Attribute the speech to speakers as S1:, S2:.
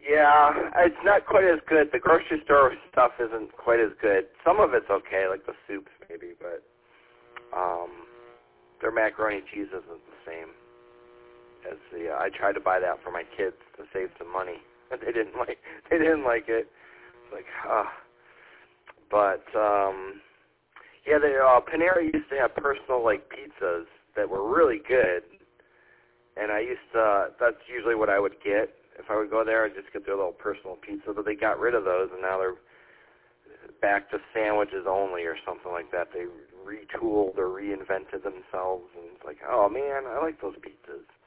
S1: Yeah, it's not quite as good. The grocery store stuff isn't quite as good. Some of it's okay, like the soups maybe, but their macaroni and cheese isn't the same as the. I tried to buy that for my kids to save some money, but they didn't like it. It's like, but yeah, Panera used to have personal like pizzas that were really good, and that's usually what I would get. If I would go there, I'd just get their little personal pizza, but they got rid of those, and now they're back to sandwiches only or something like that. They retooled or reinvented themselves, and it's like, oh man, I like those pizzas.